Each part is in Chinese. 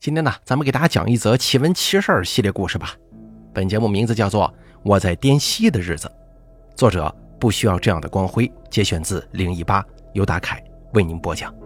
今天呢，咱们给大家讲一则奇闻奇事系列故事吧。本节目名字叫做《我在滇西的日子》，作者不需要这样的光辉，节选自018，由大凯为您播讲。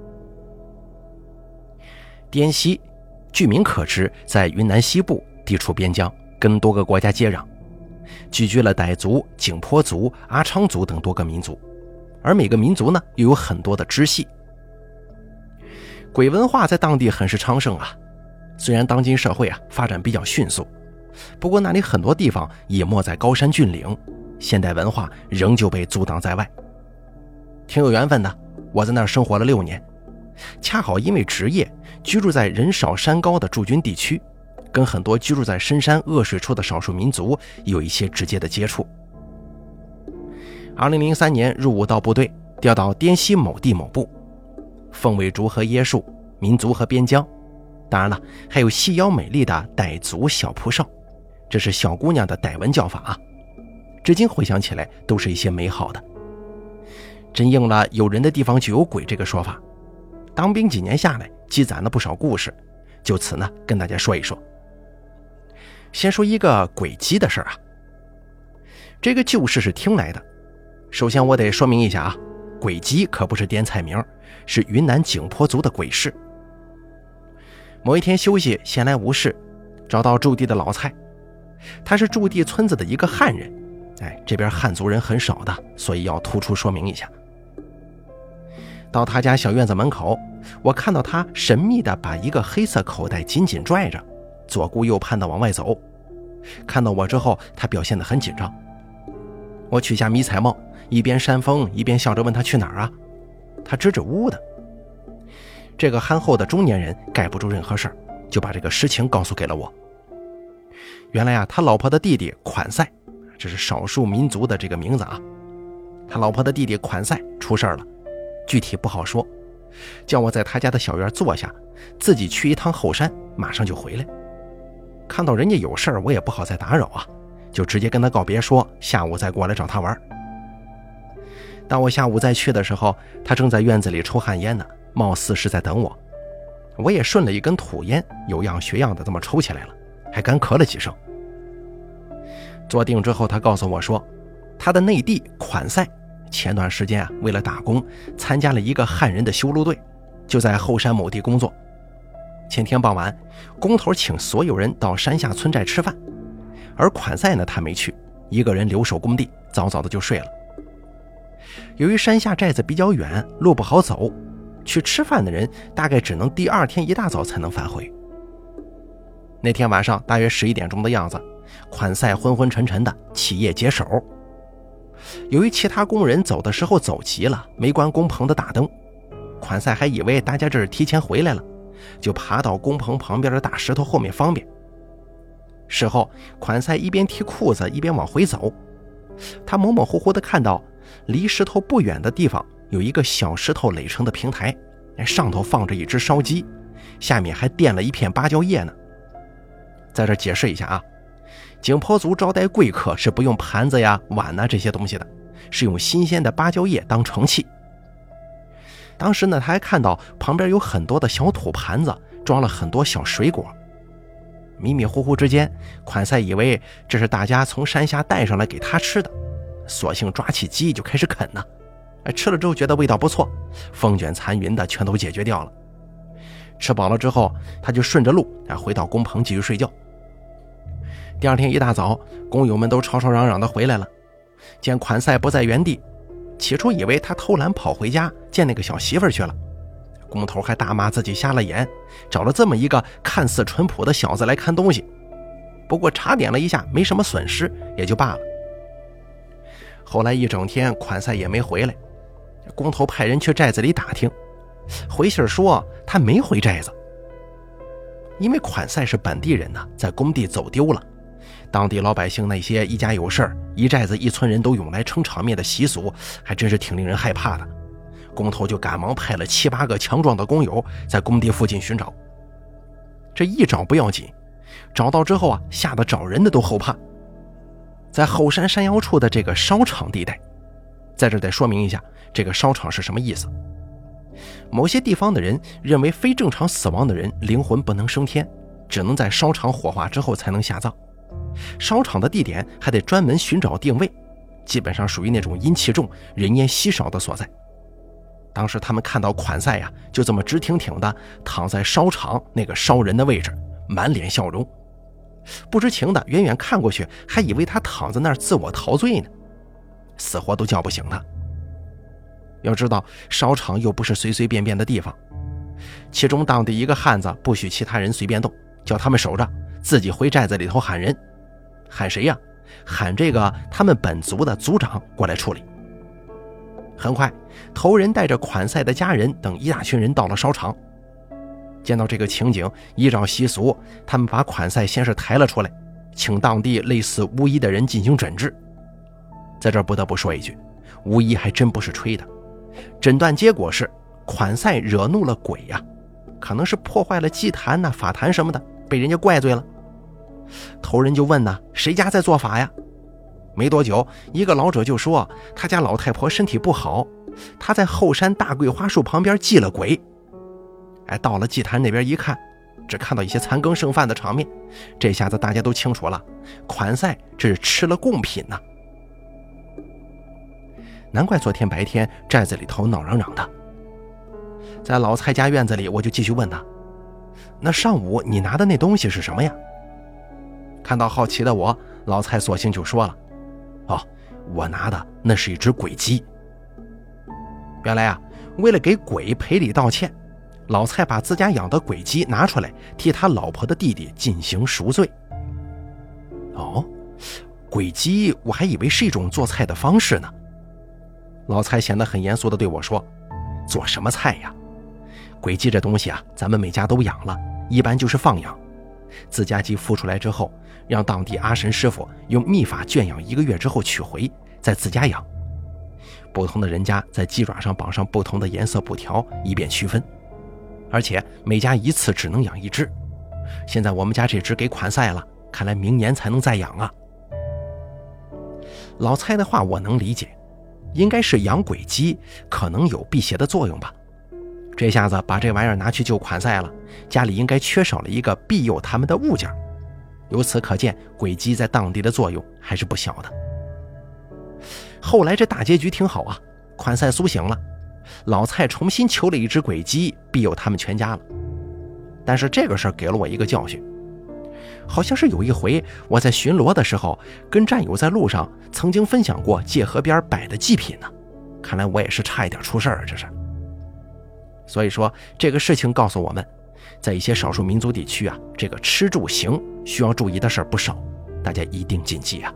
滇西据名可知，在云南西部，地处边疆，跟多个国家接壤，聚居了傣族、景颇族、阿昌族等多个民族，而每个民族呢，又有很多的支系。鬼文化在当地很是昌盛啊，虽然当今社会发展比较迅速，不过那里很多地方也没在高山峻岭，现代文化仍旧被阻挡在外。挺有缘分的，我在那儿生活了6年，恰好因为职业居住在人少山高的驻军地区，跟很多居住在深山恶水处的少数民族有一些直接的接触。2003年入伍到部队，调到滇西某地某部，凤尾竹和椰树，民族和边疆，当然了，还有细腰美丽的傣族小蒲少，这是小姑娘的傣文叫法啊。至今回想起来，都是一些美好的。真应了有人的地方就有鬼这个说法。当兵几年下来，积攒了不少故事，就此呢，跟大家说一说。先说一个鬼鸡的事啊。这个旧事是听来的。首先我得说明一下啊，鬼鸡可不是滇菜名，是云南景颇族的鬼市。某一天休息，闲来无事，找到驻地的老蔡，他是驻地村子的一个汉人，这边汉族人很少的，所以要突出说明一下。到他家小院子门口，我看到他神秘地把一个黑色口袋紧紧拽着，左顾右盼地往外走。看到我之后，他表现得很紧张。我取下迷彩帽，一边扇风一边笑着问他去哪儿啊？他支支吾吾的。这个憨厚的中年人盖不住任何事儿，就把这个实情告诉给了我。原来他老婆的弟弟款赛，这是少数民族的这个名字啊。他老婆的弟弟款赛出事了，具体不好说，叫我在他家的小院坐下，自己去一趟后山，马上就回来。看到人家有事儿，我也不好再打扰啊，就直接跟他告别说下午再过来找他玩。当我下午再去的时候，他正在院子里抽旱烟呢，貌似是在等我。我也顺了一根土烟，有样学样的这么抽起来了，还干咳了几声。坐定之后，他告诉我说，他的内弟款赛前段时间为了打工，参加了一个汉人的修路队，就在后山某地工作。前天傍晚，工头请所有人到山下村寨吃饭，而款赛呢，他没去，一个人留守工地，早早的就睡了。由于山下寨子比较远，路不好走，去吃饭的人大概只能第2天一大早才能返回。那天晚上大约11点钟的样子，款赛昏昏沉沉的起夜解手。由于其他工人走的时候走急了，没关工棚的大灯，款赛还以为大家这是提前回来了，就爬到工棚旁边的大石头后面方便。事后款赛一边提裤子一边往回走，他模模糊糊地看到离石头不远的地方有一个小石头垒成的平台，上头放着一只烧鸡，下面还垫了一片芭蕉叶呢。在这解释一下啊，景颇族招待贵客是不用盘子呀、碗这些东西的，是用新鲜的芭蕉叶当盛器。当时呢，他还看到旁边有很多的小土盘子，装了很多小水果。迷迷糊糊之间，款赛以为这是大家从山下带上来给他吃的，索性抓起鸡就开始啃呢。吃了之后觉得味道不错，风卷残云的全都解决掉了。吃饱了之后，他就顺着路回到工棚继续睡觉。第2天一大早，工友们都吵吵嚷嚷的回来了，见款赛不在原地，起初以为他偷懒跑回家见那个小媳妇去了。工头还大骂自己瞎了眼，找了这么一个看似淳朴的小子来看东西。不过查点了一下，没什么损失，也就罢了。后来一整天款赛也没回来，工头派人去寨子里打听，回信说他没回寨子。因为款赛是本地人呢，在工地走丢了，当地老百姓那些一家有事儿，一寨子一村人都涌来撑场面的习俗，还真是挺令人害怕的。工头就赶忙派了7、8个强壮的工友在工地附近寻找。这一找不要紧，找到之后吓得找人的都后怕。在后山山腰处的这个烧场地带，在这得说明一下这个烧场是什么意思。 某些地方的人认为非正常死亡的人灵魂不能升天，只能在烧场火化之后才能下葬。烧场的地点还得专门寻找定位，基本上属于那种阴气重、人烟稀少的所在。当时他们看到款赛呀，就这么直挺挺的躺在烧场那个烧人的位置，满脸笑容。不知情的远远看过去，还以为他躺在那儿自我陶醉呢，死活都叫不醒他。要知道烧场又不是随随便便的地方，其中当地一个汉子不许其他人随便动，叫他们守着，自己回寨子里头喊人。喊谁呀？喊这个他们本族的族长过来处理。很快，头人带着款赛的家人等一大群人到了烧场。见到这个情景，依照习俗，他们把款赛先是抬了出来，请当地类似巫医的人进行诊治。在这儿不得不说一句，巫医还真不是吹的。诊断结果是款赛惹怒了鬼呀，可能是破坏了祭坛呐、法坛什么的，被人家怪罪了。头人就问呐，谁家在做法呀？没多久，一个老者就说他家老太婆身体不好，他在后山大桂花树旁边祭了鬼。到了祭坛那边一看，只看到一些残羹剩饭的场面，这下子大家都清楚了，款赛这是吃了贡品呐。难怪昨天白天寨子里头闹嚷嚷的。在老蔡家院子里，我就继续问他，那上午你拿的那东西是什么呀？看到好奇的我，老蔡索性就说了，我拿的那是一只鬼鸡。原来啊，为了给鬼赔礼道歉，老蔡把自家养的鬼鸡拿出来替他老婆的弟弟进行赎罪。鬼鸡我还以为是一种做菜的方式呢。老蔡显得很严肃地对我说，做什么菜呀？鬼鸡这东西啊，咱们每家都养了，一般就是放养。自家鸡孵出来之后，让当地阿神师傅用秘法圈养1个月之后取回，再自家养。不同的人家在鸡爪上绑上不同的颜色布条，以便区分。而且每家一次只能养1只。现在我们家这只给款赛了，看来明年才能再养啊。老蔡的话我能理解，应该是养鬼鸡可能有辟邪的作用吧。这下子把这玩意儿拿去救款赛了，家里应该缺少了一个庇佑他们的物件。由此可见，鬼鸡在当地的作用还是不小的。后来这大结局挺好啊，款赛苏醒了，老蔡重新求了一只鬼鸡庇佑他们全家了。但是这个事儿给了我一个教训，好像是有一回我在巡逻的时候，跟战友在路上曾经分享过界河边摆的祭品呢。看来我也是差一点出事儿，这是。所以说这个事情告诉我们，在一些少数民族地区啊，这个吃住行需要注意的事儿不少，大家一定谨记啊。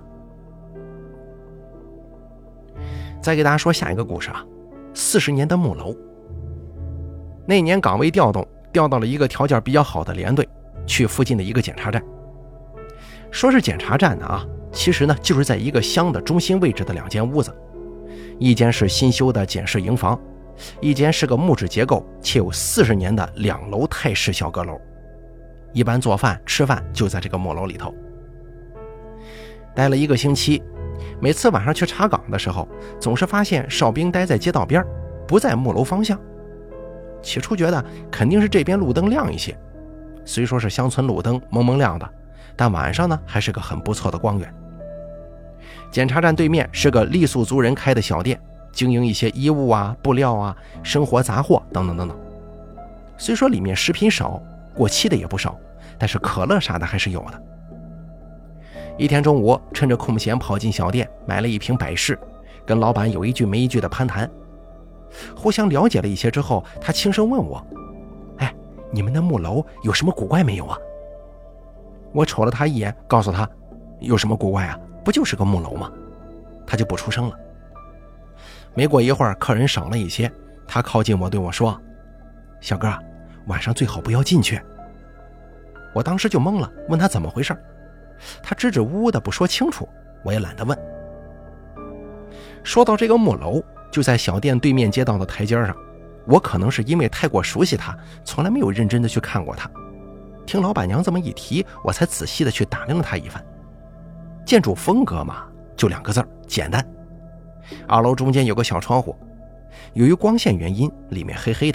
再给大家说下一个故事啊，40年的木楼。那年岗位调动，调到了一个条件比较好的连队，去附近的一个检查站。说是检查站呢啊，其实呢就是在一个乡的中心位置的2间屋子，一间是新修的检视营房，一间是个木质结构且有40年的2楼泰式小阁楼。一般做饭吃饭就在这个木楼里头。待了1个星期，每次晚上去查岗的时候，总是发现哨兵待在街道边，不在木楼方向。起初觉得肯定是这边路灯亮一些，虽说是乡村路灯蒙蒙亮的，但晚上呢还是个很不错的光源。检查站对面是个傈僳族人开的小店，经营一些衣物啊、布料啊、生活杂货等等等等。虽说里面食品少，过期的也不少，但是可乐啥的还是有的。一天中午，趁着空闲跑进小店，买了一瓶百事，跟老板有一句没一句的攀谈。互相了解了一些之后，他轻声问我，你们的木楼有什么古怪没有啊？我瞅了他一眼，告诉他，有什么古怪啊，不就是个木楼吗？他就不出声了。没过一会儿，客人少了一些，他靠近我对我说，小哥，晚上最好不要进去。我当时就懵了，问他怎么回事。他支支吾吾的不说清楚，我也懒得问。说到这个木楼，就在小店对面街道的台阶上，我可能是因为太过熟悉它，从来没有认真的去看过它。听老板娘这么一提，我才仔细的去打量了它一番。建筑风格嘛，就2个字，简单。2楼中间有个小窗户，由于光线原因，里面黑黑的，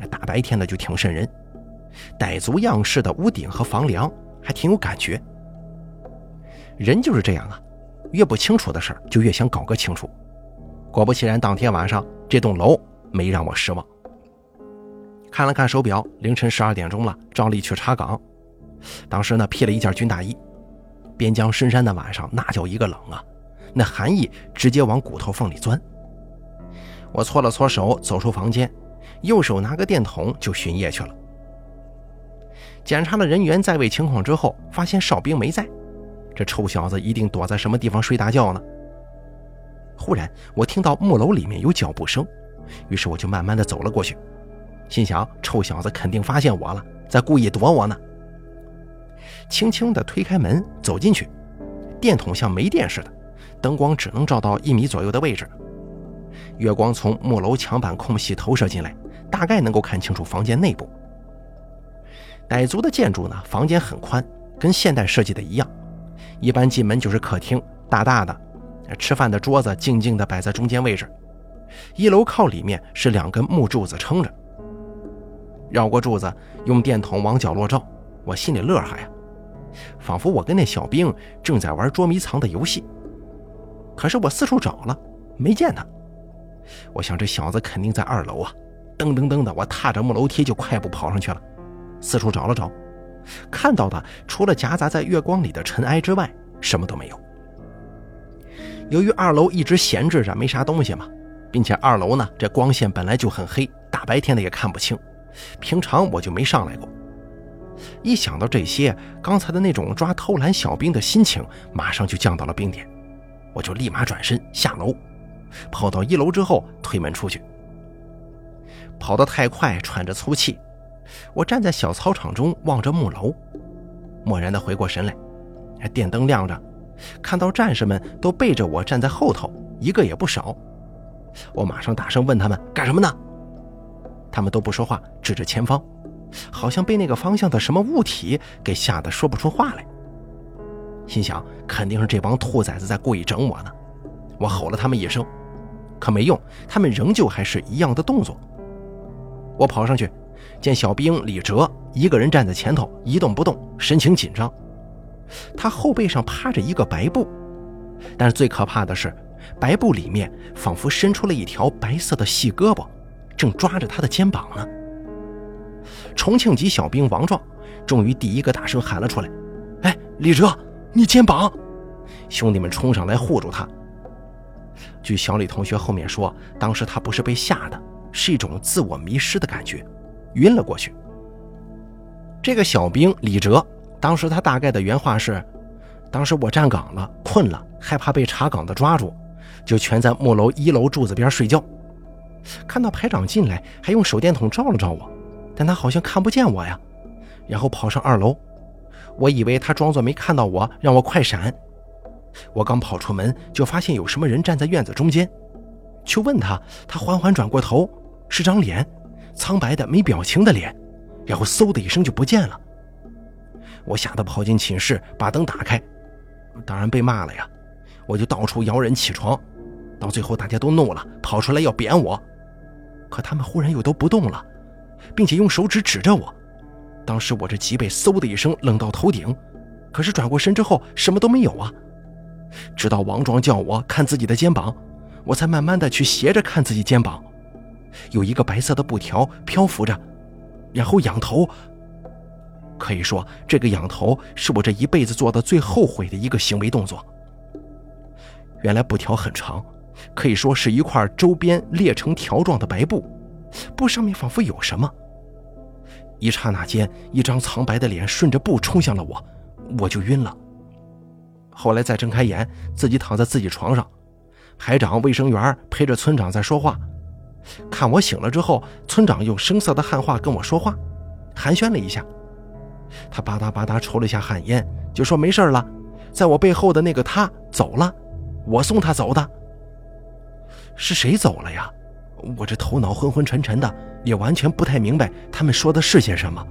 大白天的就挺瘆人。傣族样式的屋顶和房梁还挺有感觉。人就是这样啊，越不清楚的事儿就越想搞个清楚。果不其然，当天晚上这栋楼没让我失望。看了看手表，凌晨12点钟了，照例去查岗。当时呢，披了一件军大衣。边疆深山的晚上那叫一个冷啊，那寒意直接往骨头缝里钻。我搓了搓手，走出房间，右手拿个电筒就巡夜去了。检查了人员在位情况之后，发现哨兵没在，这臭小子一定躲在什么地方睡大觉呢。忽然我听到木楼里面有脚步声，于是我就慢慢的走了过去，心想臭小子肯定发现我了，在故意躲我呢。轻轻地推开门走进去，电筒像没电似的，灯光只能照到1米左右的位置。月光从木楼墙板空隙投射进来，大概能够看清楚房间内部。傣族的建筑呢，房间很宽，跟现代设计的一样，一般进门就是客厅，大大的，吃饭的桌子静静地摆在中间位置，一楼靠里面是2根木柱子撑着。绕过柱子，用电筒往角落照，我心里乐哈呀，仿佛我跟那小兵正在玩捉迷藏的游戏。可是我四处找了，没见他。我想这小子肯定在2楼啊，噔噔噔的，我踏着木楼梯就快步跑上去了。四处找了找，看到的除了夹杂在月光里的尘埃之外，什么都没有。由于2楼一直闲置着，没啥东西嘛，并且2楼呢，这光线本来就很黑，大白天的也看不清，平常我就没上来过。一想到这些，刚才的那种抓偷懒小兵的心情马上就降到了冰点，我就立马转身下楼，跑到1楼之后推门出去。跑得太快，喘着粗气，我站在小操场中望着木楼，蓦然地回过神来，电灯亮着，看到战士们都背着我站在后头，一个也不少。我马上大声问他们干什么呢？他们都不说话，指着前方，好像被那个方向的什么物体给吓得说不出话来。心想肯定是这帮兔崽子在故意整我呢。我吼了他们一声，可没用，他们仍旧还是一样的动作。我跑上去，见小兵李哲一个人站在前头一动不动，神情紧张。他后背上趴着一个白布，但是最可怕的是，白布里面仿佛伸出了一条白色的细胳膊，正抓着他的肩膀呢。重庆籍小兵王壮终于第一个大声喊了出来：哎，李哲，你肩膀！兄弟们冲上来护住他。据小李同学后面说，当时他不是被吓的，是一种自我迷失的感觉，晕了过去。这个小兵李哲，当时他大概的原话是：当时我站岗了，困了，害怕被查岗的抓住，就全在木楼1楼柱子边睡觉。看到排长进来，还用手电筒照了照我，但他好像看不见我呀，然后跑上2楼。我以为他装作没看到我，让我快闪。我刚跑出门，就发现有什么人站在院子中间，去问他，他缓缓转过头，是张脸，苍白的没表情的脸，然后嗖的一声就不见了。我吓得跑进寝室，把灯打开，当然被骂了呀。我就到处摇人起床，到最后大家都怒了，跑出来要扁我，可他们忽然又都不动了，并且用手指指着我。当时我这脊背嗖的一声冷到头顶，可是转过身之后什么都没有啊。直到王壮叫我看自己的肩膀，我才慢慢的去斜着看自己肩膀，有一个白色的布条漂浮着，然后仰头。可以说这个仰头是我这一辈子做的最后悔的一个行为动作。原来布条很长，可以说是一块周边裂成条状的白布，布上面仿佛有什么。一刹那间，一张苍白的脸顺着布冲向了我，我就晕了。后来再睁开眼，自己躺在自己床上，排长、卫生员陪着村长在说话。看我醒了之后，村长用生涩的汉话跟我说话，寒暄了一下。他吧嗒吧嗒抽了一下旱烟，就说没事了，在我背后的那个他走了，我送他走的。是谁走了呀？我这头脑昏昏沉沉的，也完全不太明白他们说的是些什么。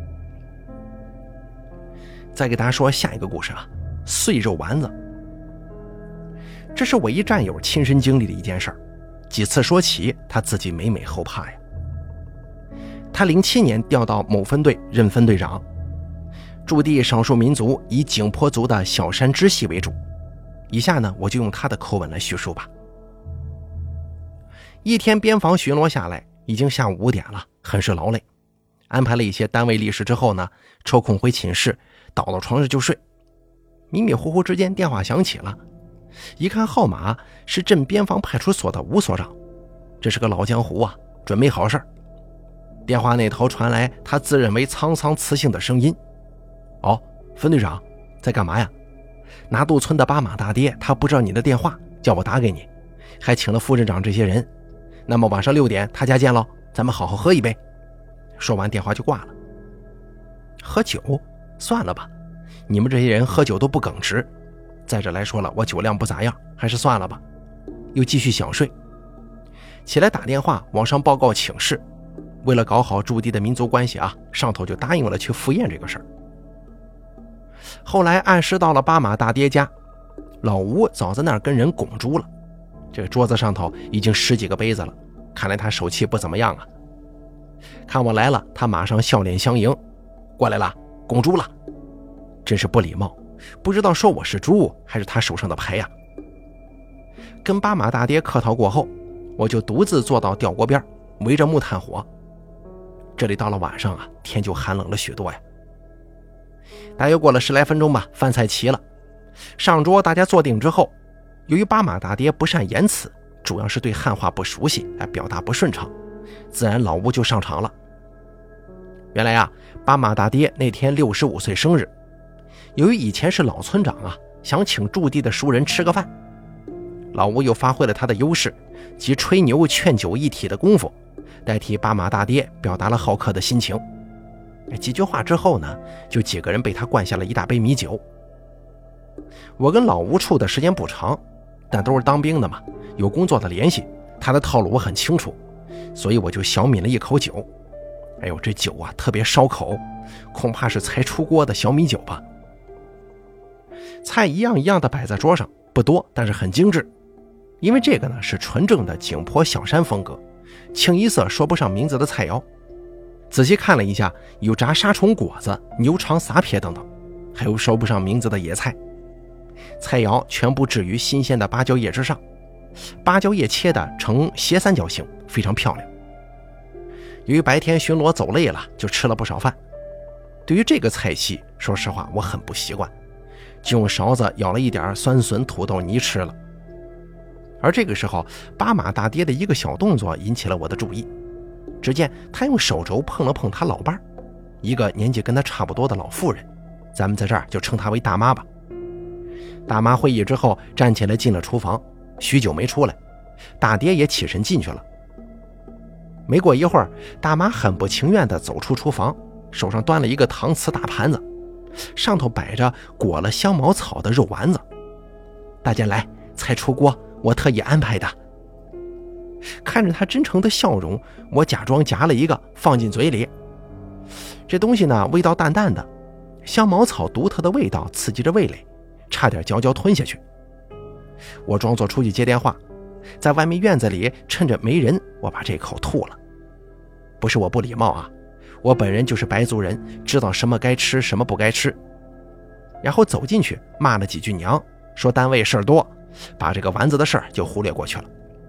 再给大家说下一个故事啊，碎肉丸子。这是我一战友亲身经历的一件事儿，几次说起他自己每每后怕呀。 他07年调到某分队任分队长，驻地少数民族以景颇族的小山支系为主。以下呢，我就用他的口吻来叙述吧。一天边防巡逻下来，已经下午5点了，很是劳累。安排了一些单位例事之后呢，抽空回寝室，倒到床上就睡。迷迷糊糊之间，电话响起了，一看号码是镇边防派出所的吴所长，这是个老江湖啊，准没好事。电话那头传来他自认为沧桑磁性的声音：“哦，分队长，在干嘛呀？拿渡村的巴马大爹他不知道你的电话，叫我打给你，还请了副镇长这些人。那么晚上6点他家见喽，咱们好好喝一杯。”说完电话就挂了。喝酒？算了吧，你们这些人喝酒都不耿直。再者来说了，我酒量不咋样，还是算了吧。又继续想睡，起来打电话往上报告请示。为了搞好驻地的民族关系啊，上头就答应了去赴宴这个事儿。后来按时到了巴马大爹家，老吴早在那儿跟人拱猪了，这个桌子上头已经10几个杯子了，看来他手气不怎么样啊。看我来了，他马上笑脸相迎：“过来了，拱猪了。”真是不礼貌，不知道说我是猪还是他手上的牌呀。跟巴马大爹客套过后，我就独自坐到吊锅边，围着木炭火。这里到了晚上啊，天就寒冷了许多呀。大约过了10来分钟吧，饭菜齐了，上桌大家坐定之后，由于巴马大爹不善言辞，主要是对汉话不熟悉，表达不顺畅，自然老吴就上场了。原来啊，巴马大爹那天65岁生日，由于以前是老村长啊，想请驻地的熟人吃个饭，老吴又发挥了他的优势，即吹牛劝酒一体的功夫，代替巴马大爹表达了好客的心情。几句话之后呢，就几个人被他灌下了一大杯米酒。我跟老吴处的时间不长，但都是当兵的嘛，有工作的联系，他的套路我很清楚，所以我就小抿了一口酒。哎呦，这酒啊特别烧口，恐怕是才出锅的小米酒吧。菜一样一样的摆在桌上，不多，但是很精致。因为这个呢是纯正的景颇小山风格，清一色说不上名字的菜肴。仔细看了一下，有炸沙虫果子、牛肠撒撇等等，还有说不上名字的野菜。菜肴全部置于新鲜的芭蕉叶之上，芭蕉叶切的呈斜三角形，非常漂亮。由于白天巡逻走累了，就吃了不少饭。对于这个菜系，说实话我很不习惯，就用勺子舀了一点酸笋土豆泥吃了。而这个时候，巴马大爹的一个小动作引起了我的注意。只见他用手肘碰了碰他老伴儿，一个年纪跟他差不多的老妇人，咱们在这儿就称她为大妈吧。大妈会意之后站起来进了厨房，许久没出来，大爹也起身进去了。没过一会儿，大妈很不情愿地走出厨房，手上端了一个搪瓷大盘子，上头摆着裹了香茅草的肉丸子。大家来，菜出锅，我特意安排的。看着他真诚的笑容，我假装夹了一个放进嘴里。这东西呢，味道淡淡的，香茅草独特的味道刺激着味蕾，差点嚼嚼吞下去。我装作出去接电话，在外面院子里趁着没人，我把这口吐了。不是我不礼貌啊，我本人就是白族人，知道什么该吃什么不该吃。然后走进去骂了几句娘，说单位事儿多，把这个丸子的事儿就忽略过去了。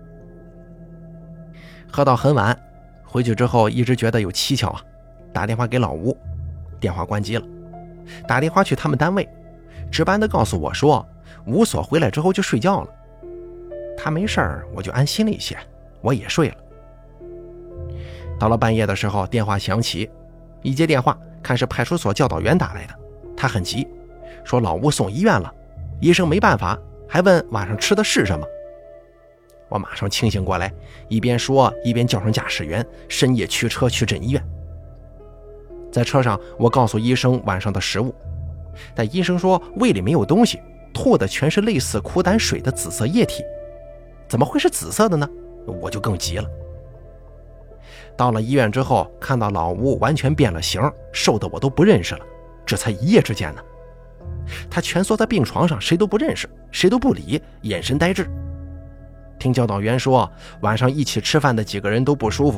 喝到很晚，回去之后一直觉得有蹊跷啊，打电话给老吴，电话关机了。打电话去他们单位，值班的告诉我说吴所回来之后就睡觉了。他没事儿，我就安心了一些，我也睡了。到了半夜的时候，电话响起，一接电话看是派出所教导员打来的，他很急，说老吴送医院了，医生没办法，还问晚上吃的是什么。我马上清醒过来，一边说一边叫上驾驶员，深夜驱车去镇医院。在车上，我告诉医生晚上的食物，但医生说胃里没有东西，吐的全是类似苦胆水的紫色液体。怎么会是紫色的呢？我就更急了。到了医院之后，看到老吴完全变了形，瘦的我都不认识了，这才一夜之间呢。他蜷缩在病床上，谁都不认识，谁都不理，眼神呆滞。听教导员说，晚上一起吃饭的几个人都不舒服，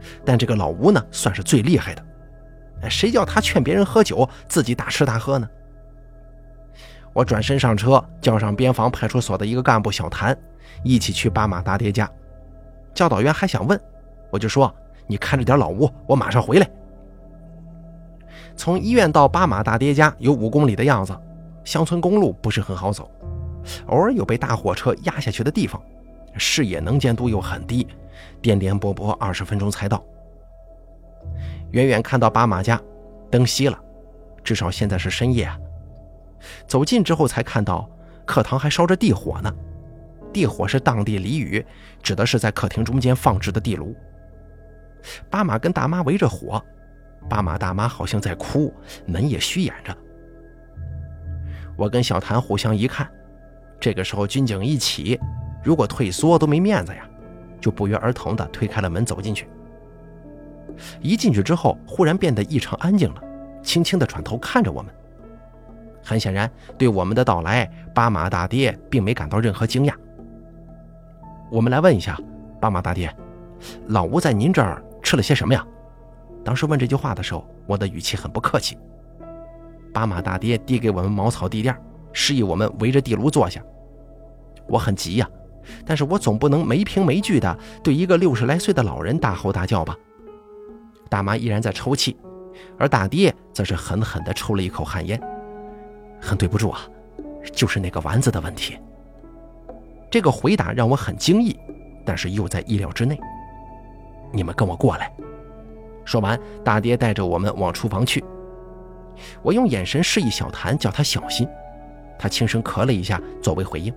但这个老吴呢，算是最厉害的。谁叫他劝别人喝酒，自己大吃大喝呢？我转身上车，叫上边防派出所的一个干部小谭，一起去巴马大爹家。教导员还想问，我就说你看着点老吴，我马上回来。从医院到巴马大爹家有5公里的样子，乡村公路不是很好走，偶尔有被大货车压下去的地方，视野能见度又很低，颠颠簸簸20分钟才到。远远看到巴马家，灯熄了，至少现在是深夜啊。走近之后才看到课堂还烧着地火呢，地火是当地俚语，指的是在客厅中间放置的地炉。巴马跟大妈围着火，巴马大妈好像在哭，门也虚掩着。我跟小谭互相一看，这个时候军警一起，如果退缩都没面子呀，就不约而同地推开了门走进去。一进去之后，忽然变得异常安静了，轻轻地转头看着我们。很显然，对我们的到来，巴马大爹并没感到任何惊讶。我们来问一下，巴马大爹，老吴在您这儿吃了些什么呀？当时问这句话的时候，我的语气很不客气。巴马大爹递给我们茅草地垫，示意我们围着地炉坐下。我很急呀，但是我总不能没凭没据的对一个60来岁的老人大吼大叫吧。大妈依然在抽泣，而大爹则是狠狠地抽了一口旱烟。很对不住啊，就是那个丸子的问题。这个回答让我很惊异，但是又在意料之内。你们跟我过来。说完，大爹带着我们往厨房去。我用眼神示意小谭叫他小心，他轻声咳了一下作为回应。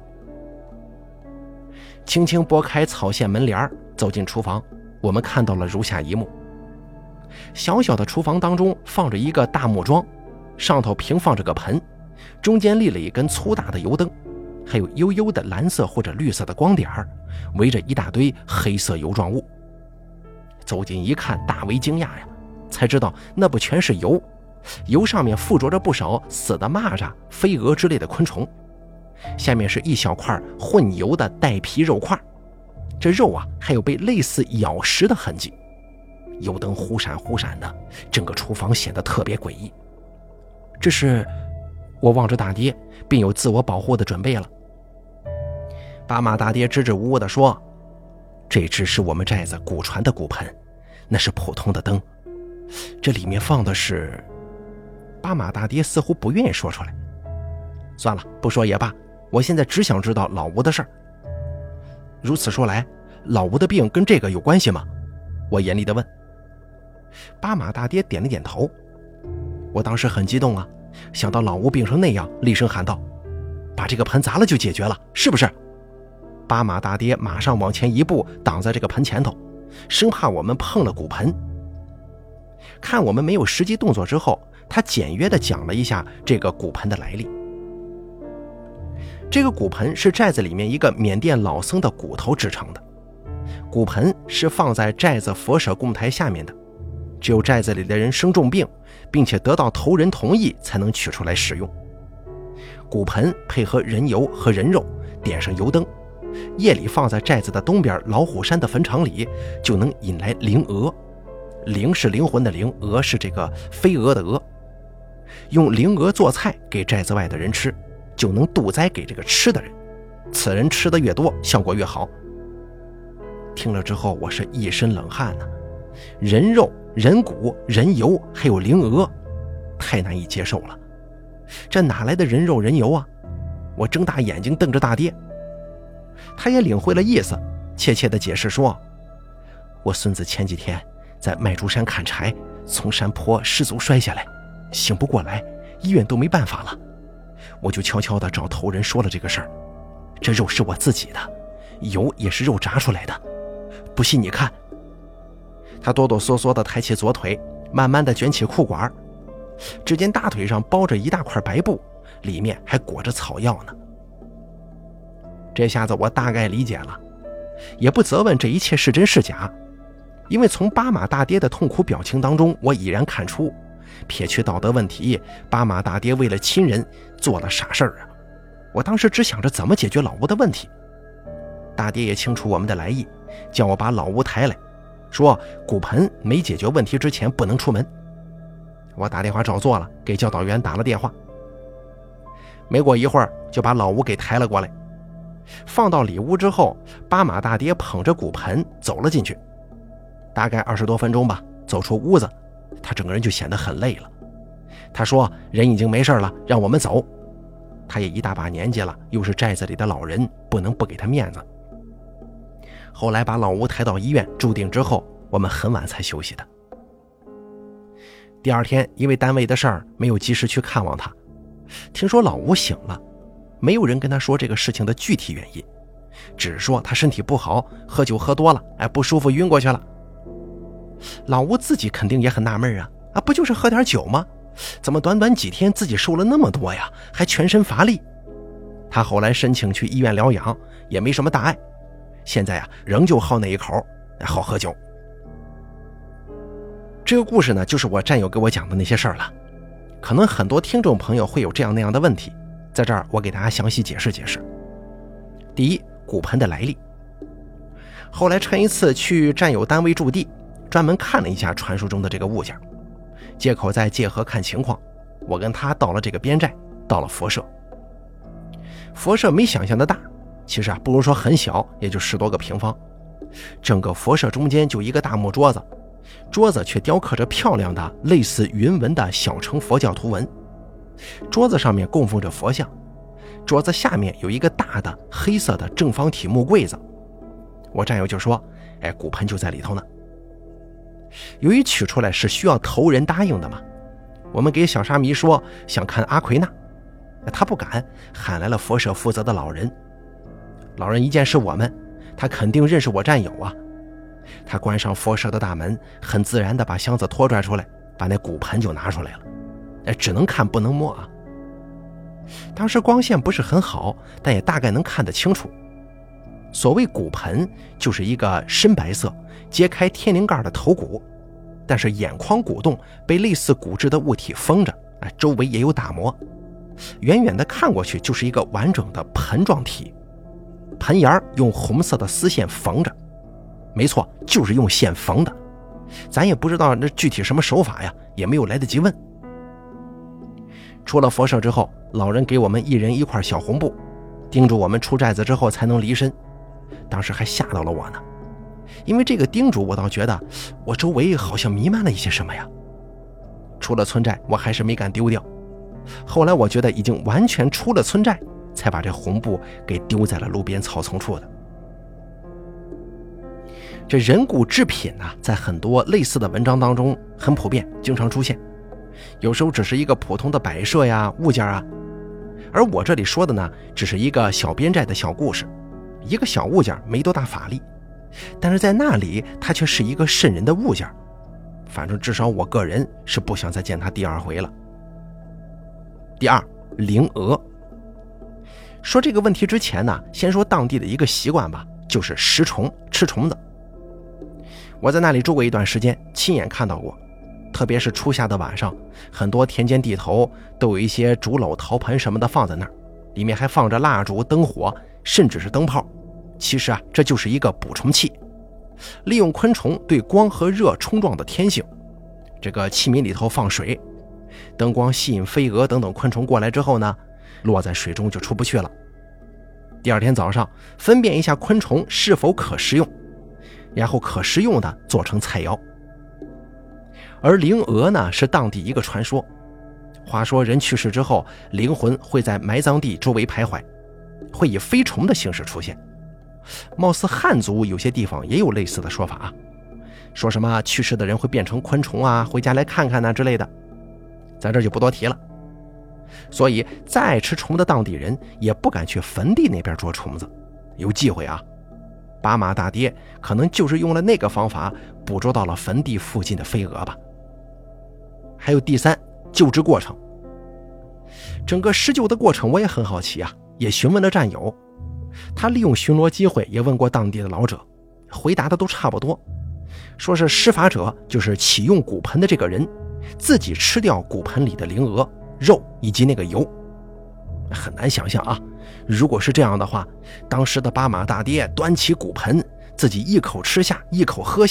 轻轻拨开草线门帘，走进厨房，我们看到了如下一幕。小小的厨房当中放着一个大木桩，上头平放着个盆，中间立了一根粗大的油灯，还有幽幽的蓝色或者绿色的光点，围着一大堆黑色油状物。走近一看，大为惊讶呀，才知道那不全是油，油上面附着着不少死的蚂蚱、飞蛾之类的昆虫，下面是一小块混油的带皮肉块，这肉啊还有被类似咬食的痕迹。油灯忽闪忽闪的，整个厨房显得特别诡异。这是……我望着大爹，并有自我保护的准备了。巴马大爹支支吾吾地说，这只是我们寨子古传的骨盆，那是普通的灯，这里面放的是……巴马大爹似乎不愿意说出来。算了，不说也罢，我现在只想知道老吴的事儿。如此说来，老吴的病跟这个有关系吗？我严厉地问。巴马大爹点了点头。我当时很激动啊，想到老吴病成那样，厉声喊道，把这个盆砸了就解决了，是不是？巴马大爹马上往前一步，挡在这个盆前头，生怕我们碰了骨盆。看我们没有实际动作之后，他简约地讲了一下这个骨盆的来历。这个骨盆是寨子里面一个缅甸老僧的骨头制成的，骨盆是放在寨子佛舍供台下面的，只有寨子里的人生重病，并且得到头人同意才能取出来使用。骨盆配合人油和人肉，点上油灯，夜里放在寨子的东边老虎山的坟场里，就能引来灵蛾。灵是灵魂的灵，蛾是这个飞蛾的蛾。用灵蛾做菜给寨子外的人吃，就能渡灾给这个吃的人，此人吃的越多，效果越好。听了之后，我是一身冷汗呢。人肉、人骨、人油还有灵蛾，太难以接受了。这哪来的人肉人油啊？我睁大眼睛瞪着大爹，他也领会了意思，怯怯地解释说，我孙子前几天在麦竹山砍柴，从山坡失足摔下来，醒不过来，医院都没办法了，我就悄悄地找头人说了这个事儿。这肉是我自己的，油也是肉炸出来的，不信你看。他哆哆嗦嗦地抬起左腿，慢慢地卷起裤管，只见大腿上包着一大块白布，里面还裹着草药呢。这下子我大概理解了，也不责问这一切是真是假，因为从巴马大爹的痛苦表情当中，我已然看出，撇去道德问题，巴马大爹为了亲人做了傻事儿啊！我当时只想着怎么解决老吴的问题。大爹也清楚我们的来意，叫我把老吴抬来， 说骨盆没解决问题之前不能出门。我打电话照做了，给教导员打了电话。没过一会儿就把老吴给抬了过来，放到里屋之后，巴马大爹捧着骨盆走了进去。大概20多分钟吧，走出屋子，他整个人就显得很累了。他说人已经没事了，让我们走。他也一大把年纪了，又是寨子里的老人，不能不给他面子。后来把老吴抬到医院住定之后，我们很晚才休息的。第二天因为单位的事儿没有及时去看望他，听说老吴醒了，没有人跟他说这个事情的具体原因，只是说他身体不好，喝酒喝多了，不舒服晕过去了。老吴自己肯定也很纳闷啊，不就是喝点酒吗？怎么短短几天自己瘦了那么多呀，还全身乏力？他后来申请去医院疗养，也没什么大碍，现在仍旧好那一口，好喝酒。这个故事呢，就是我战友给我讲的那些事儿了。可能很多听众朋友会有这样那样的问题，在这儿我给大家详细解释解释。第一，骨盆的来历。后来趁一次去战友单位驻地，专门看了一下传说中的这个物件，借口在界河看情况，我跟他到了这个边寨，到了佛社。佛社没想象的大，其实不如说很小，也就10多个平方。整个佛社中间就一个大木桌子，桌子却雕刻着漂亮的类似云纹的小乘佛教图文。桌子上面供奉着佛像，桌子下面有一个大的黑色的正方体木柜子。我战友就说骨盆就在里头呢。由于取出来是需要头人答应的嘛，我们给小沙弥说想看阿奎那，他不敢，喊来了佛社负责的老人。老人一见是我们，他肯定认识我战友啊。他关上佛社的大门，很自然地把箱子拖拽出来，把那骨盆就拿出来了。只能看不能摸啊。当时光线不是很好，但也大概能看得清楚。所谓骨盆，就是一个深白色揭开天灵盖的头骨，但是眼眶鼓动，被类似骨质的物体封着，周围也有打磨。远远的看过去就是一个完整的盆状体，盆沿用红色的丝线缝着，没错，就是用线缝的。咱也不知道那具体什么手法呀，也没有来得及问。出了佛社之后，老人给我们一人一块小红布，叮嘱我们出寨子之后才能离身。当时还吓到了我呢，因为这个叮嘱我倒觉得我周围好像弥漫了一些什么呀。出了村寨我还是没敢丢掉，后来我觉得已经完全出了村寨，才把这红布给丢在了路边草丛处的。这人骨制品在很多类似的文章当中很普遍，经常出现，有时候只是一个普通的摆设呀、物件啊。而我这里说的呢，只是一个小边寨的小故事，一个小物件没多大法力，但是在那里它却是一个瘆人的物件。反正至少我个人是不想再见它第二回了。第二，灵蛾。说这个问题之前呢，先说当地的一个习惯吧，就是食虫，吃虫子。我在那里住过一段时间，亲眼看到过，特别是初夏的晚上，很多田间地头都有一些竹篓、陶盆什么的放在那儿，里面还放着蜡烛、灯火，甚至是灯泡。其实这就是一个捕虫器，利用昆虫对光和热冲撞的天性。这个器皿里头放水，灯光吸引飞蛾等等昆虫过来之后呢，落在水中就出不去了。第二天早上分辨一下昆虫是否可食用，然后可食用的做成菜肴。而灵蛾呢，是当地一个传说。话说人去世之后，灵魂会在埋葬地周围徘徊，会以飞虫的形式出现。貌似汉族有些地方也有类似的说法说什么去世的人会变成昆虫回家来看看之类的，在这就不多提了。所以再爱吃虫的当地人也不敢去坟地那边捉虫子，有忌讳巴马大爹可能就是用了那个方法捕捉到了坟地附近的飞蛾吧。还有第三，救治过程。整个施救的过程我也很好奇也询问了战友，他利用巡逻机会也问过当地的老者，回答的都差不多，说是施法者就是启用骨盆的这个人自己吃掉骨盆里的灵蛾肉以及那个油。很难想象如果是这样的话，当时的巴马大爹端起骨盆自己一口吃下一口喝下，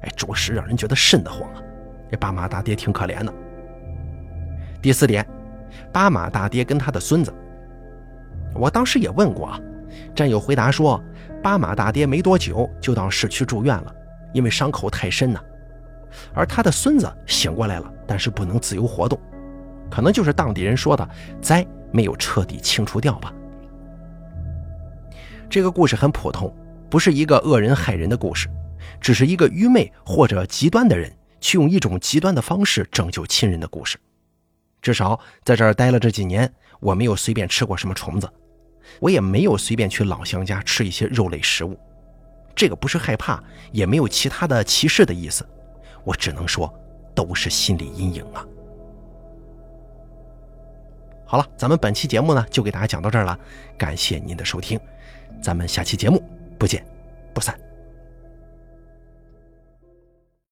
着实让人觉得瘆得慌啊。这巴马大爹挺可怜的。第4点，巴马大爹跟他的孙子。我当时也问过啊，战友回答说，巴马大爹没多久就到市区住院了，因为伤口太深了。而他的孙子醒过来了，但是不能自由活动，可能就是当地人说的灾没有彻底清除掉吧。这个故事很普通，不是一个恶人害人的故事，只是一个愚昧或者极端的人去用一种极端的方式拯救亲人的故事。至少在这儿待了这几年，我没有随便吃过什么虫子，我也没有随便去老乡家吃一些肉类食物。这个不是害怕，也没有其他的歧视的意思，我只能说都是心理阴影啊。好了，咱们本期节目呢就给大家讲到这儿了，感谢您的收听，咱们下期节目不见不散。